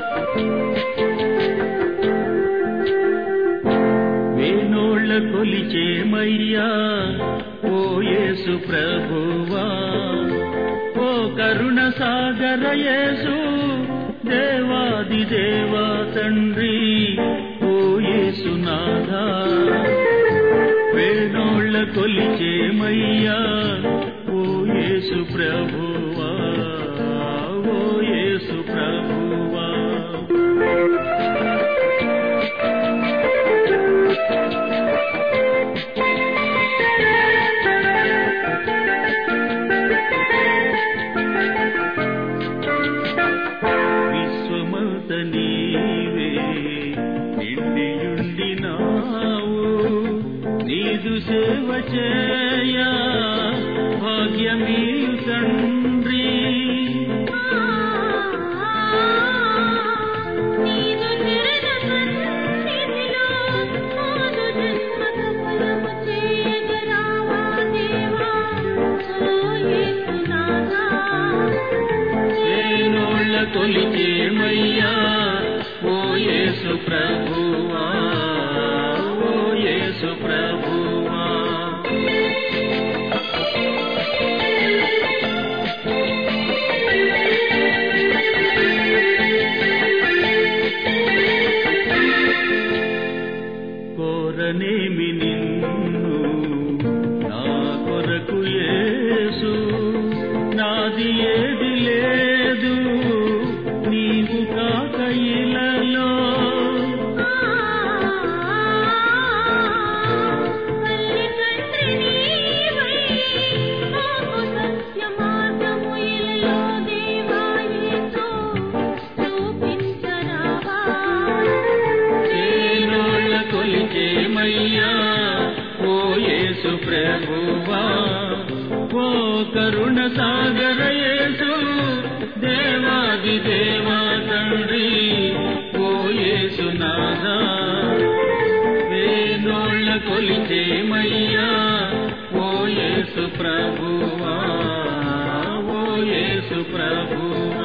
వేనోళ్ళ కొలిచేమయ్యా ఓ యేసు ప్రభువా, ఓ కరుణ సాగర యేసు దేవాది దేవా తండ్రి, ఓ యేసునాథా. వేనోళ్ళ కొలిచేమయ్యా ఓ యేసు ప్రభువా, ఓ యేసు ప్రభువా. విశ్వమంత నీవే నిండియుండినావు, నీదు సేవ చేయ భాగ్యమీయు తండ్రి. వేనోళ్ళ కొలిచేమయ్యా ఓ యేసు ప్రభువా, ఓ యేసు ప్రభువా. కోరనేమి నిన్ను నా కొరకు యేసు, నాది ఏది లేదు నీవు కాక ఇలలో. వేనోళ్ళ కొలిచేమయ్యా ఓ యేసు ప్రభువా, ఓ కరుణ సాగర యేసు దేవాది దేవా తండ్రి, ఓ యేసునాథా. వేనోళ్ళ కొలిచేమయ్యా ఓ యేసు ప్రభువా, ఓ యేసు ప్రభువా.